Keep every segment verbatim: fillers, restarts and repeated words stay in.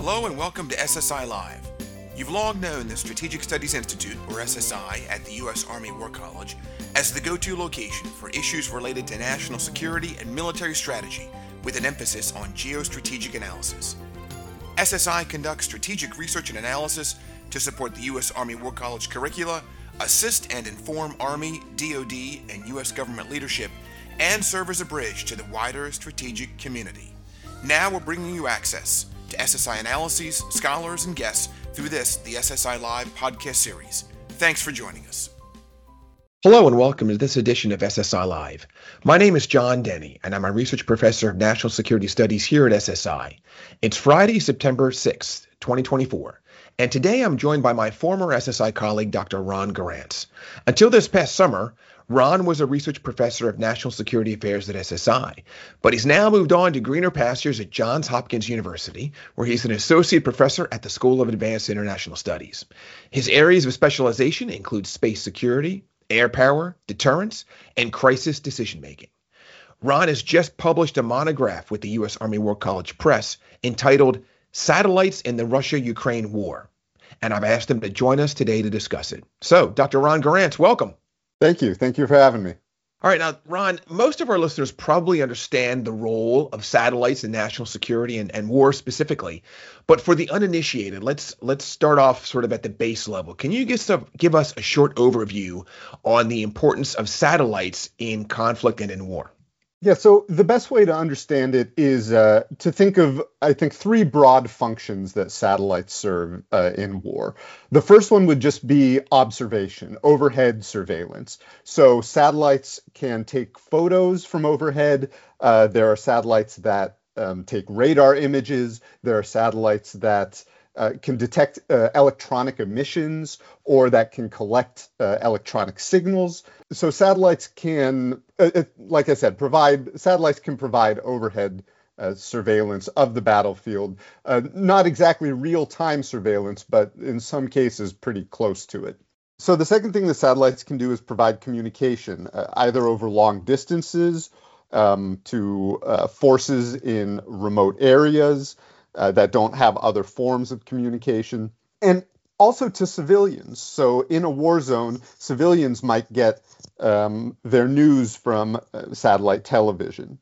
Hello and welcome to S S I Live. You've long known the Strategic Studies Institute, or S S I, at the U S Army War College as the go-to location for issues related to national security and military strategy, with an emphasis on geostrategic analysis. S S I conducts strategic research and analysis to support the U S Army War College curricula, assist and inform Army, D O D, and U S government leadership, and serve as a bridge to the wider strategic community. Now we're bringing you access to S S I analyses, scholars, and guests through this, the S S I Live podcast series. Thanks for joining us. Hello and welcome to this edition of S S I Live. My name is John Denny, and I'm a research professor of National Security Studies here at S S I. It's Friday, September sixth, twenty twenty-four, and today I'm joined by my former S S I colleague, Doctor Ron Garantz. Until this past summer, Ron was a research professor of national security affairs at S S I, but he's now moved on to greener pastures at Johns Hopkins University, where he's an associate professor at the School of Advanced International Studies. His areas of specialization include space security, air power, deterrence, and crisis decision-making. Ron has just published a monograph with the U S Army War College Press entitled Satellites in the Russia-Ukraine War, and I've asked him to join us today to discuss it. So, Doctor Ron Garantz, welcome. Thank you. Thank you for having me. All right. Now, Ron, most of our listeners probably understand the role of satellites in national security and, and war specifically. But for the uninitiated, let's let's start off sort of at the base level. Can you give, some, give us a short overview on the importance of satellites in conflict and in war? Yeah, so the best way to understand it is uh, to think of, I think, three broad functions that satellites serve uh, in war. The first one would just be observation, overhead surveillance. So satellites can take photos from overhead. Uh, there are satellites that um, take radar images. There are satellites that Uh, can detect uh, electronic emissions or that can collect uh, electronic signals. So satellites can, uh, it, like I said, provide, satellites can provide overhead uh, surveillance of the battlefield. Uh, not exactly real-time surveillance, but in some cases pretty close to it. So the second thing the satellites can do is provide communication, uh, either over long distances um, to uh, forces in remote areas, Uh, that don't have other forms of communication, and also to civilians. So in a war zone, civilians might get um, their news from uh, satellite television,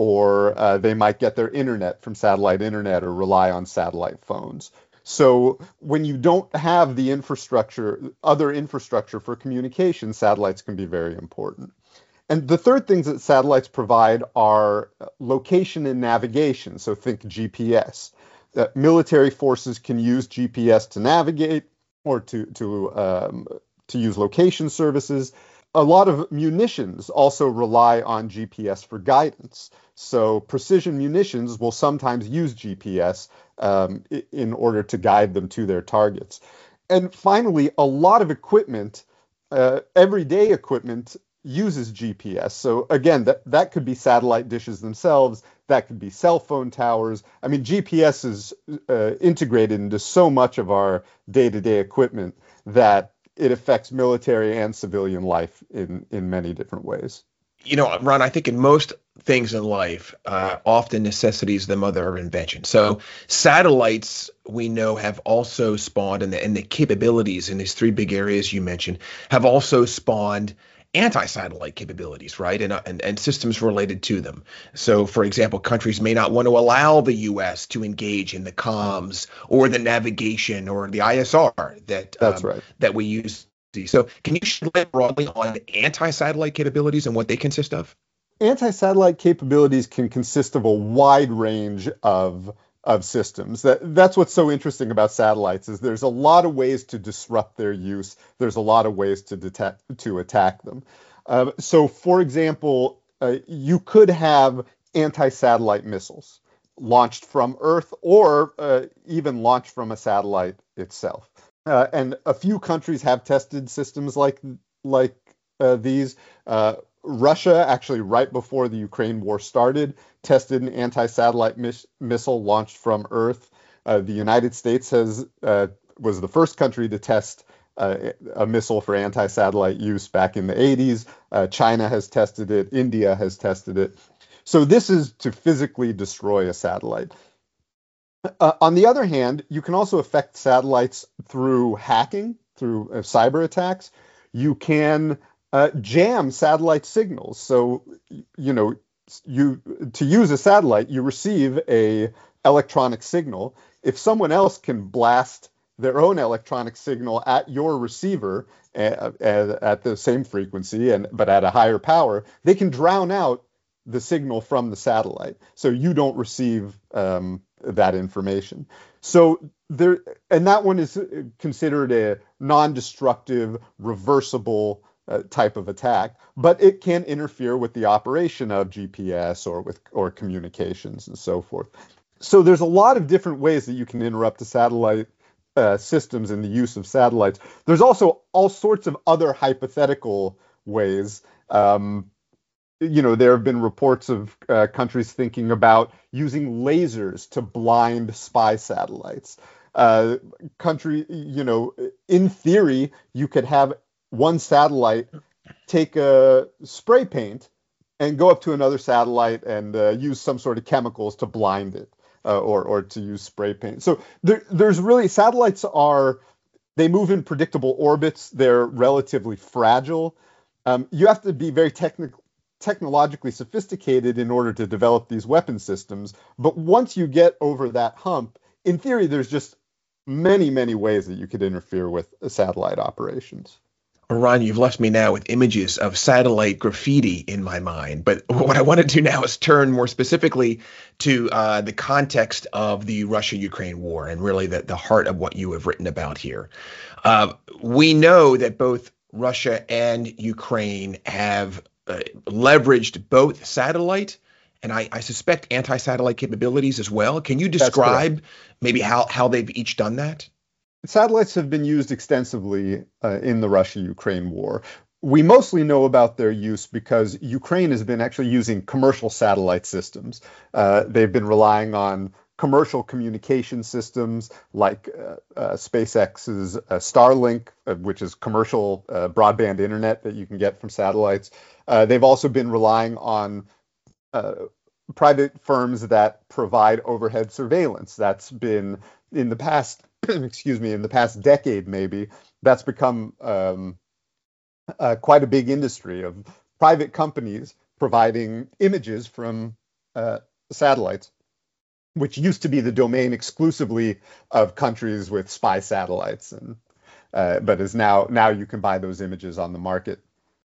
or uh, they might get their internet from satellite internet or rely on satellite phones. So when you don't have the infrastructure, other infrastructure for communication, satellites can be very important. And the third things that satellites provide are location and navigation. So think G P S. Uh, military forces can use G P S to navigate or to to um, to use location services. A lot of munitions also rely on G P S for guidance. So precision munitions will sometimes use G P S um, in order to guide them to their targets. And finally, a lot of equipment, uh, everyday equipment, uses G P S. So again, that, that could be satellite dishes themselves, that could be cell phone towers. I mean, G P S is uh, integrated into so much of our day-to-day equipment that it affects military and civilian life in, in many different ways. You know, Ron, I think in most things in life, uh, often necessity is the mother of invention. So satellites, we know, have also spawned, and the, and the capabilities in these three big areas you mentioned have also spawned anti-satellite capabilities, right? And, uh, and and systems related to them. So, for example, countries may not want to allow the U S to engage in the comms or the navigation or the I S R that That's um, right. that we use. So, can you shed light broadly on anti-satellite capabilities and what they consist of? Anti-satellite capabilities can consist of a wide range of of systems. That that's what's so interesting about satellites is there's a lot of ways to disrupt their use. There's a lot of ways to detect to attack them. Uh, so, for example, uh, you could have anti-satellite missiles launched from Earth or uh, even launched from a satellite itself. Uh, and a few countries have tested systems like like uh, these. Uh, Russia, actually, right before the Ukraine war started, tested an anti-satellite miss- missile launched from Earth. Uh, the United States has uh, was the first country to test uh, a missile for anti-satellite use back in the eighties. Uh, China has tested it. India has tested it. So this is to physically destroy a satellite. Uh, on the other hand, you can also affect satellites through hacking, through uh, cyber attacks. You can uh, jam satellite signals. So, you know, you to use a satellite, you receive a electronic signal. If someone else can blast their own electronic signal at your receiver at, at, at the same frequency and but at a higher power, they can drown out the signal from the satellite, so you don't receive um, that information. So there, and that one is considered a non-destructive, reversible uh, type of attack, but it can interfere with the operation of G P S or with or communications and so forth. So there's a lot of different ways that you can interrupt the satellite uh, systems and the use of satellites. There's also all sorts of other hypothetical ways. Um, You know, there have been reports of uh, countries thinking about using lasers to blind spy satellites. Uh, country, you know, in theory, you could have one satellite take a spray paint and go up to another satellite and uh, use some sort of chemicals to blind it, uh, or or to use spray paint. So there, there's really satellites are they move in predictable orbits. They're relatively fragile. Um, you have to be very technical. technologically sophisticated in order to develop these weapon systems. But once you get over that hump, in theory, there's just many, many ways that you could interfere with satellite operations. Ron, you've left me now with images of satellite graffiti in my mind. But what I want to do now is turn more specifically to uh, the context of the Russia-Ukraine war and really the, the heart of what you have written about here. Uh, we know that both Russia and Ukraine have Uh, leveraged both satellite and I, I suspect anti-satellite capabilities as well. Can you describe maybe how, how they've each done that? Satellites have been used extensively uh, in the Russia-Ukraine war. We mostly know about their use because Ukraine has been actually using commercial satellite systems. Uh, they've been relying on commercial communication systems like uh, uh, SpaceX's uh, Starlink, uh, which is commercial uh, broadband internet that you can get from satellites. Uh, they've also been relying on uh, private firms that provide overhead surveillance. That's been in the past, excuse me, in the past decade maybe, that's become um, uh, quite a big industry of private companies providing images from uh, satellites, which used to be the domain exclusively of countries with spy satellites, and uh, but is now now you can buy those images on the market.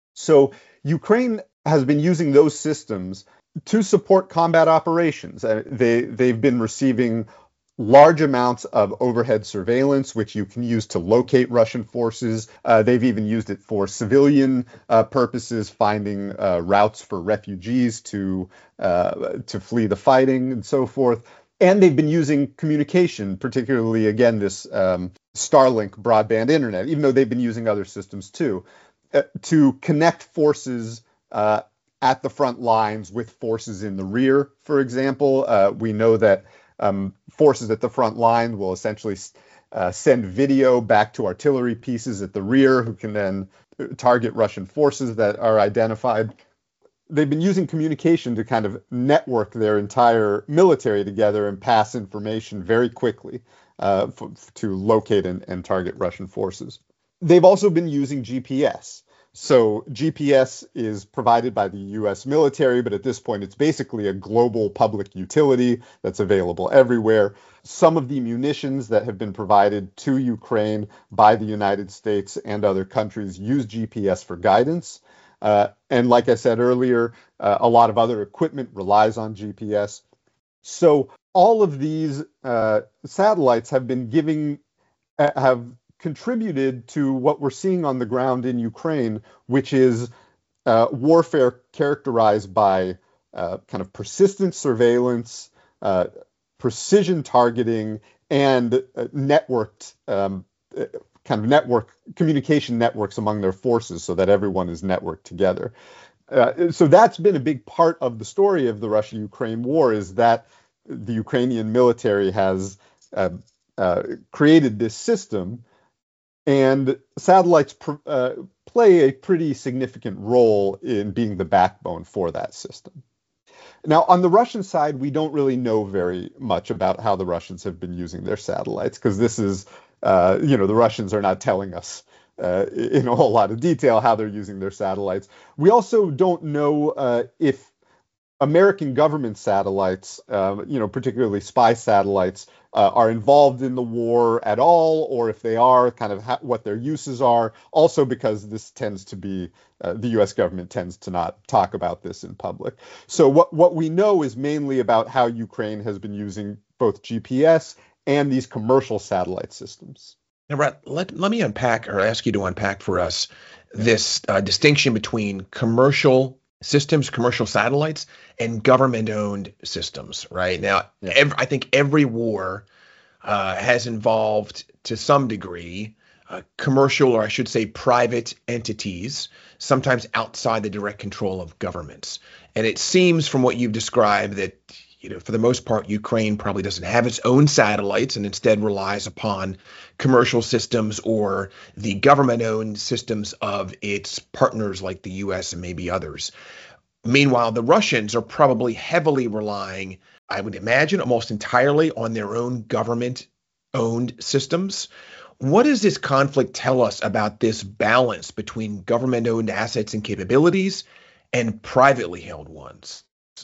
So Ukraine has been using those systems to support combat operations. Uh, they they've been receiving large amounts of overhead surveillance, which you can use to locate Russian forces. Uh, they've even used it for civilian uh, purposes, finding uh, routes for refugees to uh, to flee the fighting and so forth. And they've been using communication, particularly, again, this um, Starlink broadband internet, even though they've been using other systems too, uh, to connect forces uh, at the front lines with forces in the rear, for example. Uh, we know that um, forces at the front line will essentially uh, send video back to artillery pieces at the rear, who can then target Russian forces that are identified. They've been using communication to kind of network their entire military together and pass information very quickly uh, f- to locate and, and target Russian forces. They've also been using G P S. So G P S is provided by the U S military, but at this point it's basically a global public utility that's available everywhere. Some of the munitions that have been provided to Ukraine by the United States and other countries use G P S for guidance. Uh, and like I said earlier, uh, a lot of other equipment relies on G P S. So all of these uh, satellites have been giving, uh, have contributed to what we're seeing on the ground in Ukraine, which is uh, warfare characterized by uh, kind of persistent surveillance, uh, precision targeting, and uh, networked um, kind of network communication networks among their forces so that everyone is networked together. Uh, so that's been a big part of the story of the Russia-Ukraine war, is that the Ukrainian military has uh, uh, created this system, and satellites pr- uh, play a pretty significant role in being the backbone for that system. Now, on the Russian side, we don't really know very much about how the Russians have been using their satellites, because this is, uh, you know, the Russians are not telling us uh, in a whole lot of detail how they're using their satellites. We also don't know uh, if American government satellites, uh, you know, particularly spy satellites, uh, are involved in the war at all, or if they are, kind of ha- what their uses are. Also, because this tends to be, uh, the U S government tends to not talk about this in public. So what, what we know is mainly about how Ukraine has been using both G P S and these commercial satellite systems. Now, Brett, let, let me unpack or ask you to unpack for us this uh, distinction between commercial systems, commercial satellites, and government-owned systems, right? Now, Yeah. ev- I think every war uh, has involved, to some degree, uh, commercial, or I should say private entities, sometimes outside the direct control of governments. And it seems from what you've described that, you know, for the most part, Ukraine probably doesn't have its own satellites and instead relies upon commercial systems or the government-owned systems of its partners like the U S and maybe others. Meanwhile, the Russians are probably heavily relying, I would imagine, almost entirely on their own government-owned systems. What does this conflict tell us about this balance between government-owned assets and capabilities and privately held ones?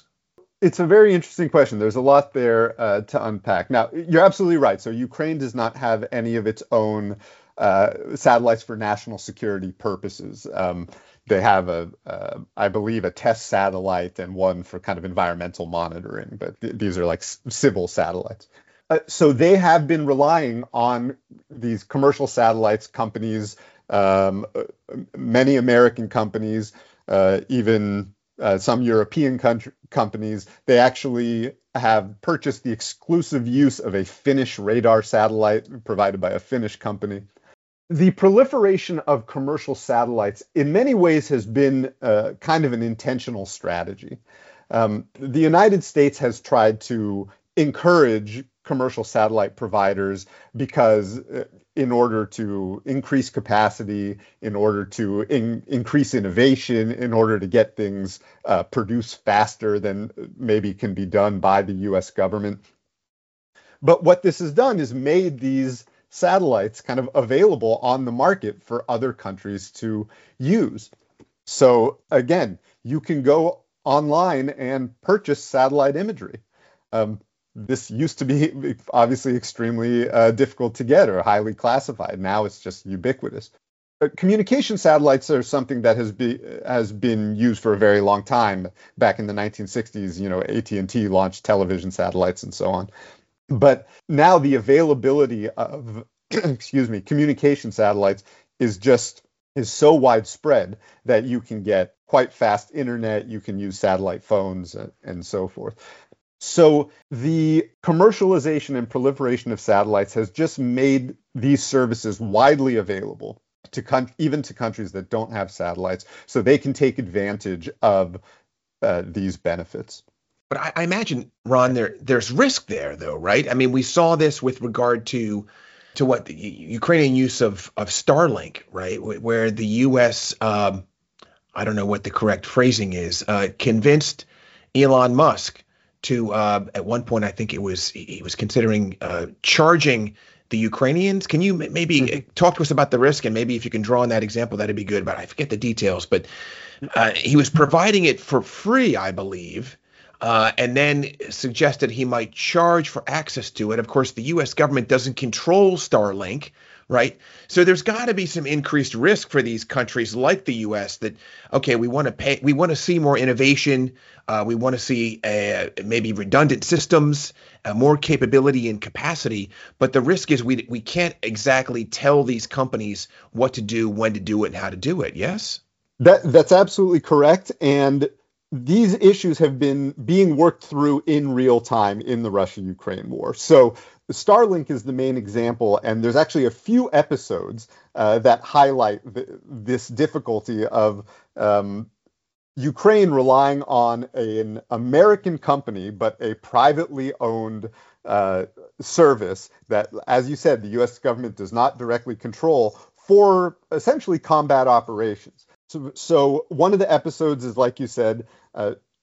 It's a very interesting question. There's a lot there uh, to unpack. Now, you're absolutely right. So Ukraine does not have any of its own uh, satellites for national security purposes. Um, they have, a, uh, I believe, a test satellite and one for kind of environmental monitoring, but th- these are like s- civil satellites. Uh, so they have been relying on these commercial satellites companies, um, many American companies, uh, even Uh, some European country, companies. They actually have purchased the exclusive use of a Finnish radar satellite provided by a Finnish company. The proliferation of commercial satellites in many ways has been uh, kind of an intentional strategy. Um, the United States has tried to encourage commercial satellite providers because uh, in order to increase capacity, in order to in, increase innovation, in order to get things uh, produced faster than maybe can be done by the U S government. But what this has done is made these satellites kind of available on the market for other countries to use. So again, you can go online and purchase satellite imagery. Um, This used to be obviously extremely uh, difficult to get or highly classified. Now it's just ubiquitous. But communication satellites are something that has, be, has been used for a very long time. Back in the nineteen sixties, you know, A T and T launched television satellites and so on. But now the availability of, excuse me, communication satellites is just is so widespread that you can get quite fast internet, you can use satellite phones and, and so forth. So the commercialization and proliferation of satellites has just made these services widely available to con- even to countries that don't have satellites, so they can take advantage of uh, these benefits. But I, I imagine, Ron, there there's risk there, though, right? I mean, we saw this with regard to to what the Ukrainian use of of Starlink, right, where the U S um, I don't know what the correct phrasing is, uh, convinced Elon Musk to uh, at one point, I think it was he was considering uh, charging the Ukrainians. Can you maybe mm-hmm. talk to us about the risk, and maybe if you can draw on that example, that'd be good. But I forget the details. But uh, he was providing it for free, I believe, uh, and then suggested he might charge for access to it. Of course, the U S government doesn't control Starlink, right? So there's got to be some increased risk for these countries like the U S that, okay, we want to pay, we want to see more innovation. Uh, we want to see uh, maybe redundant systems, uh, more capability and capacity. But the risk is we we can't exactly tell these companies what to do, when to do it, and how to do it. Yes? That that's absolutely correct. And these issues have been being worked through in real time in the Russia-Ukraine war. So Starlink is the main example, and there's actually a few episodes uh, that highlight th- this difficulty of um, Ukraine relying on an American company, but a privately owned uh, service that, as you said, the U S government does not directly control for essentially combat operations. So, so one of the episodes is, like you said, uh,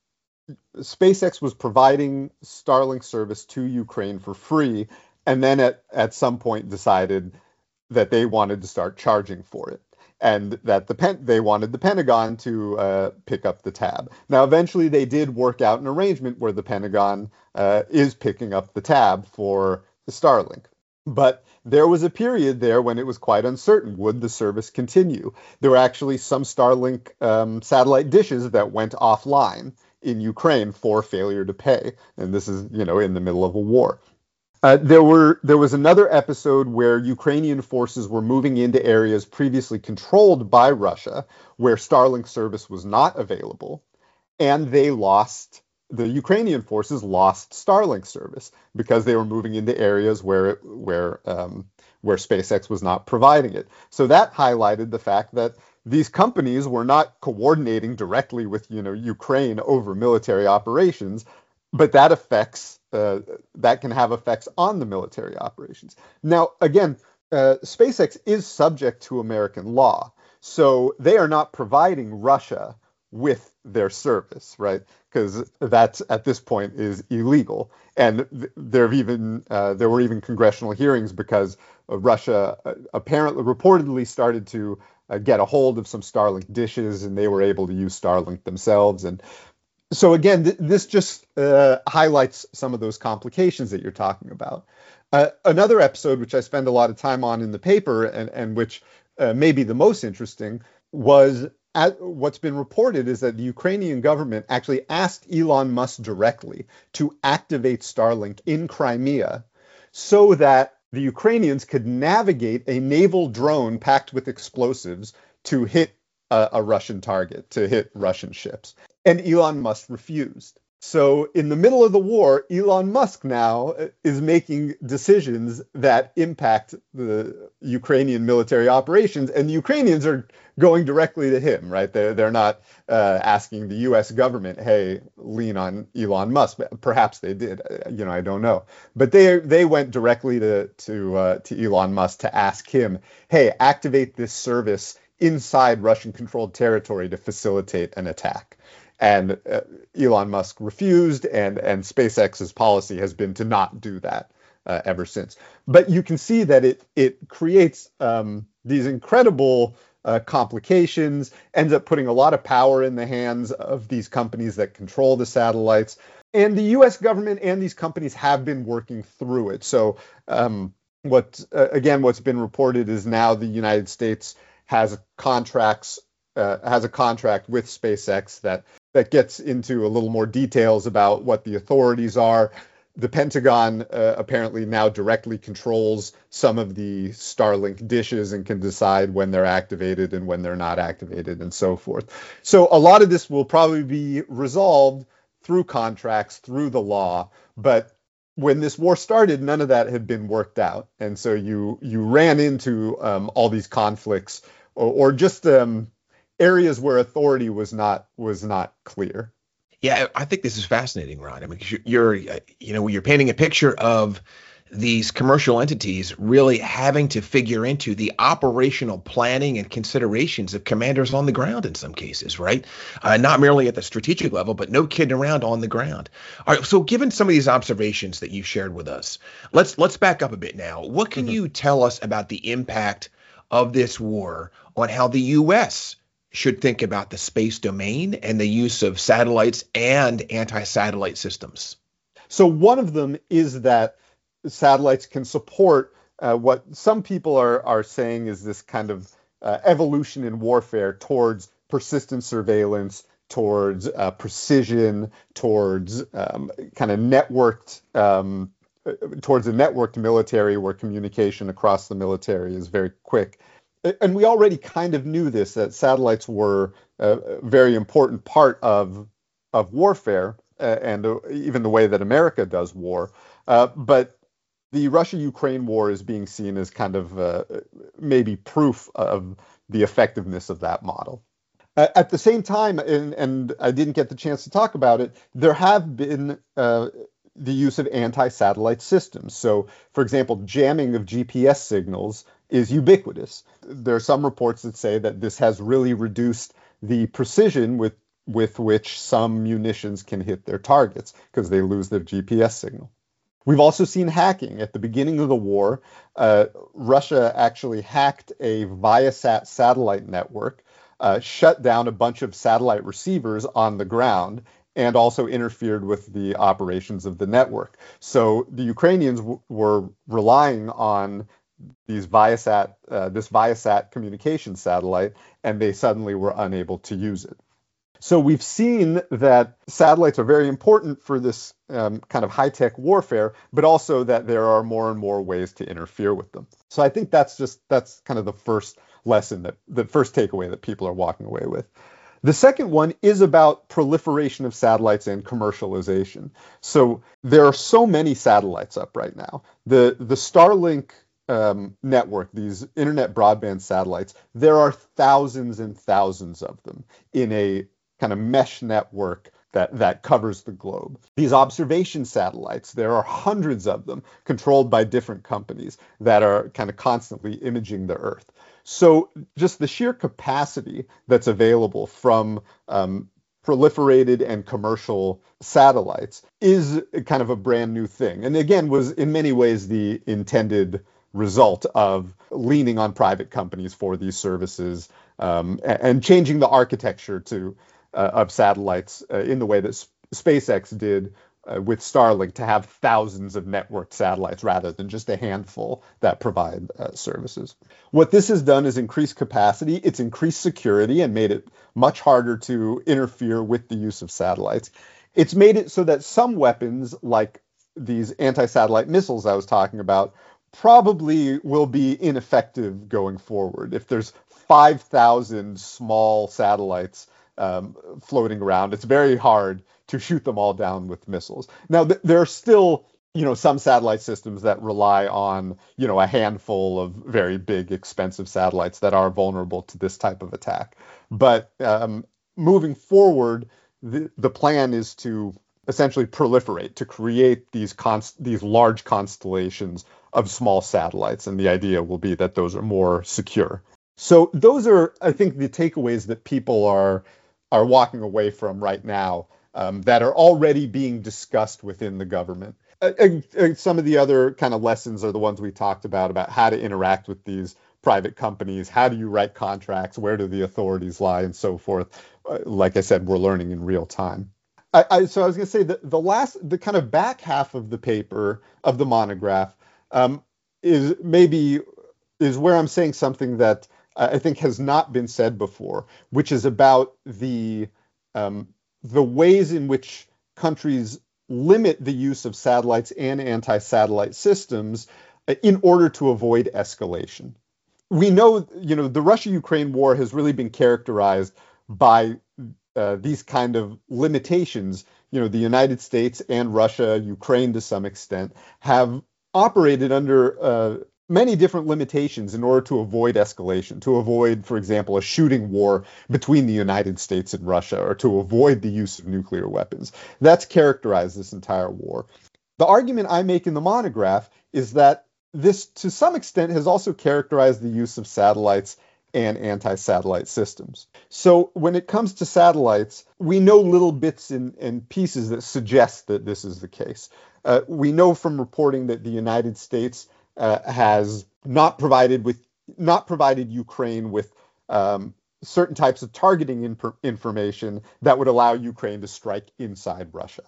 SpaceX was providing Starlink service to Ukraine for free, and then at, at some point decided that they wanted to start charging for it, and that the pen, they wanted the Pentagon to uh, pick up the tab. Now, eventually, they did work out an arrangement where the Pentagon uh, is picking up the tab for the Starlink. But there was a period there when it was quite uncertain. Would the service continue? There were actually some Starlink um, satellite dishes that went offline in Ukraine for failure to pay. And this is, you know, in the middle of a war. Uh, there were there was another episode where Ukrainian forces were moving into areas previously controlled by Russia, where Starlink service was not available, and they lost. The Ukrainian forces lost Starlink service because they were moving into areas where where um, where SpaceX was not providing it. So that highlighted the fact that these companies were not coordinating directly with, you know, Ukraine over military operations, but that affects uh, that can have effects on the military operations. Now, again, uh, SpaceX is subject to American law, so they are not providing Russia with their service, right? Because that at this point is illegal, and th- there have even uh, there were even congressional hearings because uh, Russia uh, apparently reportedly started to uh, get a hold of some Starlink dishes, and they were able to use Starlink themselves. And so again, th- this just uh, highlights some of those complications that you're talking about. Uh, another episode, which I spend a lot of time on in the paper, and and which uh, may be the most interesting, was. At, what's been reported is that the Ukrainian government actually asked Elon Musk directly to activate Starlink in Crimea so that the Ukrainians could navigate a naval drone packed with explosives to hit a, a Russian target, to hit Russian ships. And Elon Musk refused. So in the middle of the war, Elon Musk now is making decisions that impact the Ukrainian military operations, and the Ukrainians are going directly to him, right? They're, they're not uh, asking the U S government, hey, lean on Elon Musk. Perhaps they did, you know, I don't know. But they they went directly to, to, uh, to Elon Musk to ask him, hey, activate this service inside Russian-controlled territory to facilitate an attack. And uh, Elon Musk refused, and, and SpaceX's policy has been to not do that uh, ever since. But you can see that it it creates um, these incredible uh, complications, ends up putting a lot of power in the hands of these companies that control the satellites. And the U S government and these companies have been working through it. So um, what uh, again, what's been reported is now the United States has contracts uh, has a contract with SpaceX that that gets into a little more details about what the authorities are. The Pentagon uh, apparently now directly controls some of the Starlink dishes and can decide when they're activated and when they're not activated and so forth. So a lot of this will probably be resolved through contracts, through the law. But when this war started, none of that had been worked out. And so you you ran into um, all these conflicts or, or just um, areas where authority was not was not clear. Yeah, I think this is fascinating, Ron. I mean, you're, you're you know, you're painting a picture of these commercial entities really having to figure into the operational planning and considerations of commanders on the ground in some cases, right? Uh, not merely at the strategic level, but no kidding around on the ground. All right. So, given some of these observations that you shared with us, let's let's back up a bit now. What can mm-hmm. you tell us about the impact of this war on how the U S should think about the space domain and the use of satellites and anti-satellite systems? So one of them is that satellites can support uh, what some people are, are saying is this kind of uh, evolution in warfare towards persistent surveillance, towards uh, precision, towards um, kind of networked, um, towards a networked military where communication across the military is very quick. And we already kind of knew this, that satellites were a very important part of of warfare uh, and uh, even the way that America does war. Uh, but the Russia-Ukraine war is being seen as kind of uh, maybe proof of the effectiveness of that model. Uh, at the same time, and, and I didn't get the chance to talk about it, there have been uh, the use of anti-satellite systems. So, for example, jamming of G P S signals is ubiquitous. There are some reports that say that this has really reduced the precision with with which some munitions can hit their targets because they lose their G P S signal. We've also seen hacking. At the beginning of the war, uh, Russia actually hacked a Viasat satellite network, uh, shut down a bunch of satellite receivers on the ground, and also interfered with the operations of the network. So the Ukrainians w- were relying on these Viasat, uh, this Viasat communication satellite, and they suddenly were unable to use it. So we've seen that satellites are very important for this um, kind of high-tech warfare, but also that there are more and more ways to interfere with them. So I think that's just that's kind of the first lesson, that the first takeaway that people are walking away with. The second one is about proliferation of satellites and commercialization. So there are so many satellites up right now. The the Starlink um, network, these internet broadband satellites, there are thousands and thousands of them in a kind of mesh network that, that covers the globe. These observation satellites, there are hundreds of them controlled by different companies that are kind of constantly imaging the Earth. So just the sheer capacity that's available from um, proliferated and commercial satellites is kind of a brand new thing. And again, was in many ways the intended result of leaning on private companies for these services um, and, and changing the architecture to Uh, of satellites uh, in the way that S- SpaceX did uh, with Starlink, to have thousands of networked satellites rather than just a handful that provide uh, services. What this has done is increase capacity, it's increased security and made it much harder to interfere with the use of satellites. It's made it so that some weapons, like these anti-satellite missiles I was talking about, probably will be ineffective going forward. If there's five thousand small satellites Um, floating around, it's very hard to shoot them all down with missiles. Now, th- there are still, you know, some satellite systems that rely on, you know, a handful of very big, expensive satellites that are vulnerable to this type of attack. But um, moving forward, the, the plan is to essentially proliferate, to create these const- these large constellations of small satellites, and the idea will be that those are more secure. So those are, I think, the takeaways that people are are walking away from right now, um, that are already being discussed within the government. Uh, uh, some of the other kind of lessons are the ones we talked about, about how to interact with these private companies, how do you write contracts, where do the authorities lie, and so forth. Uh, like I said, we're learning in real time. I, I, so I was going to say that the last, the kind of back half of the paper, of the monograph, um, is maybe is where I'm saying something that I think has not been said before, which is about the um, the ways in which countries limit the use of satellites and anti-satellite systems in order to avoid escalation. We know, you know, the Russia-Ukraine war has really been characterized by uh, these kind of limitations. You know, the United States and Russia, Ukraine to some extent, have operated under uh, many different limitations in order to avoid escalation, to avoid, for example, a shooting war between the United States and Russia, or to avoid the use of nuclear weapons. That's characterized this entire war. The argument I make in the monograph is that this, to some extent, has also characterized the use of satellites and anti-satellite systems. So when it comes to satellites, we know little bits and, and pieces that suggest that this is the case. Uh, we know from reporting that the United States Uh, has not provided with not provided Ukraine with um, certain types of targeting inf- information that would allow Ukraine to strike inside Russia.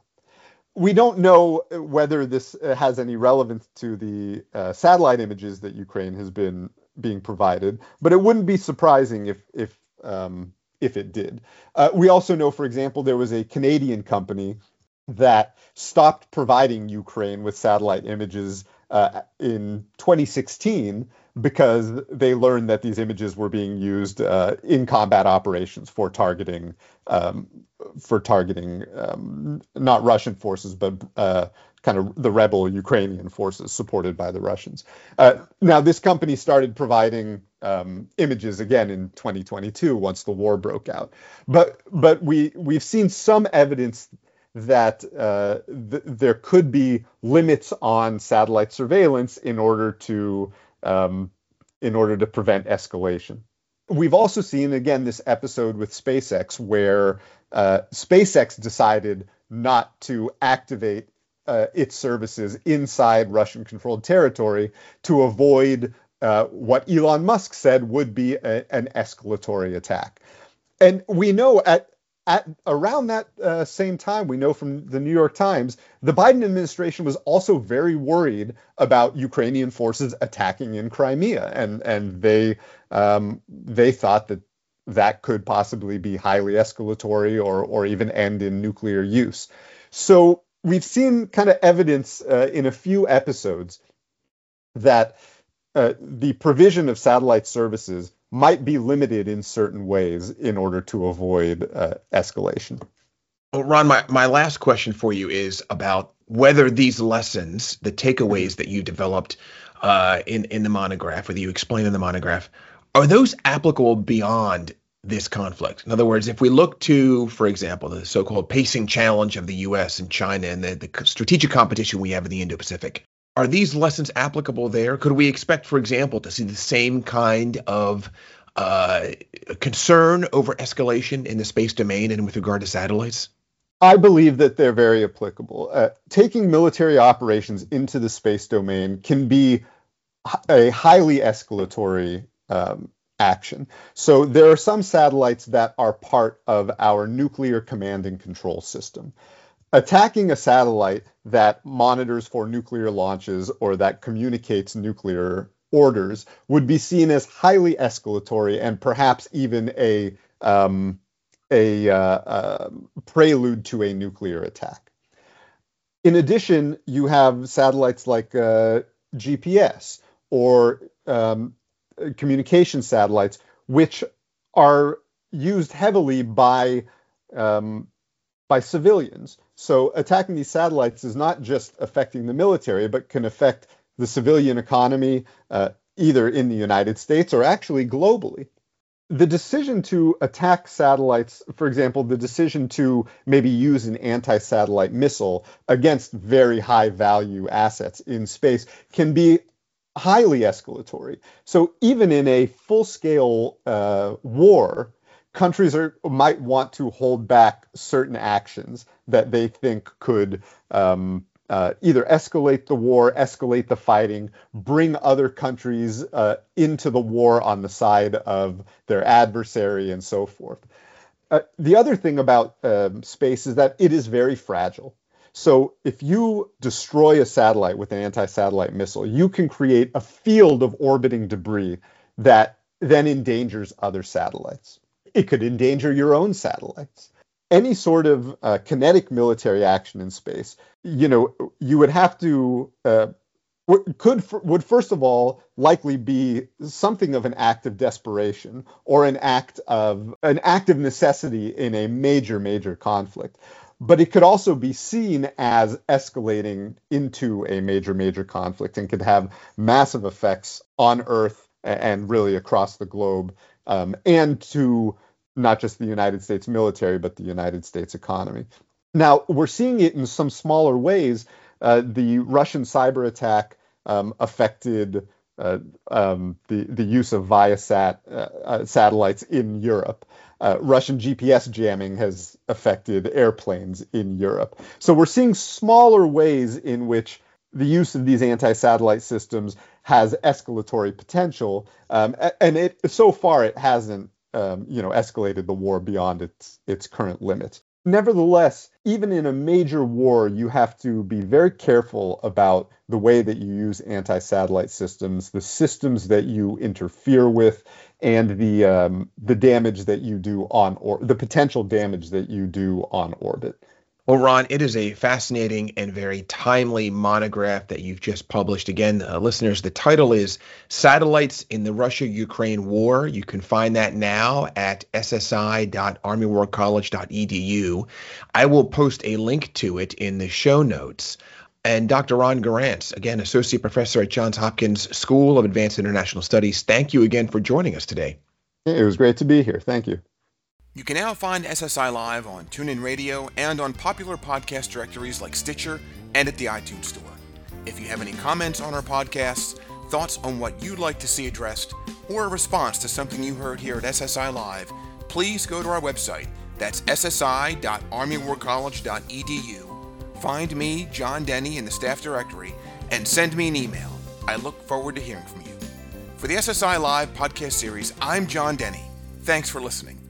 We don't know whether this has any relevance to the uh, satellite images that Ukraine has been being provided, but it wouldn't be surprising if if um, if it did. Uh, we also know, for example, there was a Canadian company that stopped providing Ukraine with satellite images uh, in twenty sixteen because they learned that these images were being used uh, in combat operations for targeting um, for targeting um, not Russian forces, but uh, kind of the rebel Ukrainian forces supported by the Russians. Uh, now, this company started providing um, images again in twenty twenty-two once the war broke out, but but we we've seen some evidence that uh, th- there could be limits on satellite surveillance in order to um, in order to prevent escalation. we've also seen, again, this episode with SpaceX where uh, SpaceX decided not to activate uh, its services inside Russian-controlled territory to avoid uh, what Elon Musk said would be a, an escalatory attack. And we know at At around that uh, same time, we know from the New York Times, the Biden administration was also very worried about Ukrainian forces attacking in Crimea, and and they um, they thought that that could possibly be highly escalatory or or even end in nuclear use. So we've seen kind of evidence uh, in a few episodes that uh, the provision of satellite services might be limited in certain ways in order to avoid uh, escalation. Well, Ron, my, my last question for you is about whether these lessons, the takeaways that you developed uh, in, in the monograph, whether you explain in the monograph, are those applicable beyond this conflict? In other words, if we look to, for example, the so-called pacing challenge of the U S and China and the, the strategic competition we have in the Indo-Pacific, are these lessons applicable there? Could we expect, for example, to see the same kind of uh, concern over escalation in the space domain and with regard to satellites? I believe that they're very applicable. Uh, taking military operations into the space domain can be a highly escalatory um, action. So there are some satellites that are part of our nuclear command and control system. Attacking a satellite that monitors for nuclear launches or that communicates nuclear orders would be seen as highly escalatory and perhaps even a um, a uh, uh, prelude to a nuclear attack. In addition, you have satellites like uh, G P S or um, communication satellites, which are used heavily by um, by civilians. So attacking these satellites is not just affecting the military, but can affect the civilian economy, uh, either in the United States or actually globally. The decision to attack satellites, for example, the decision to maybe use an anti-satellite missile against very high-value assets in space can be highly escalatory. So even in a full-scale uh, war, countries are, might want to hold back certain actions that they think could um, uh, either escalate the war, escalate the fighting, bring other countries uh, into the war on the side of their adversary, and so forth. Uh, the other thing about um, space is that it is very fragile. So if you destroy a satellite with an anti-satellite missile, you can create a field of orbiting debris that then endangers other satellites. It could endanger your own satellites. Any sort of uh, kinetic military action in space, you know, you would have to, uh, could, would first of all likely be something of an act of desperation or an act of, an act of necessity in a major, major conflict. But it could also be seen as escalating into a major, major conflict and could have massive effects on Earth and really across the globe. Um, and to not just the United States military, but the United States economy. Now, we're seeing it in some smaller ways. Uh, the Russian cyber attack um, affected uh, um, the, the use of Viasat uh, uh, satellites in Europe. Uh, Russian G P S jamming has affected airplanes in Europe. So we're seeing smaller ways in which the use of these anti-satellite systems has escalatory potential, um, and it so far it hasn't, um, you know, escalated the war beyond its its current limits. Nevertheless, even in a major war, you have to be very careful about the way that you use anti-satellite systems, the systems that you interfere with, and the um, the damage that you do on or the potential damage that you do on orbit. Well, Ron, it is a fascinating and very timely monograph that you've just published. Again, uh, listeners, the title is Satellites in the Russia-Ukraine War. You can find that now at s s i dot army war college dot e d u. I will post a link to it in the show notes. And Doctor Ron Guranc, again, Associate Professor at Johns Hopkins School of Advanced International Studies, thank you again for joining us today. It was great to be here. Thank you. You can now find S S I Live on TuneIn Radio and on popular podcast directories like Stitcher and at the iTunes Store. If you have any comments on our podcasts, thoughts on what you'd like to see addressed, or a response to something you heard here at S S I Live, please go to our website. That's s s i dot army war college dot e d u. Find me, John Denny, in the staff directory and send me an email. I look forward to hearing from you. For the S S I Live podcast series, I'm John Denny. Thanks for listening.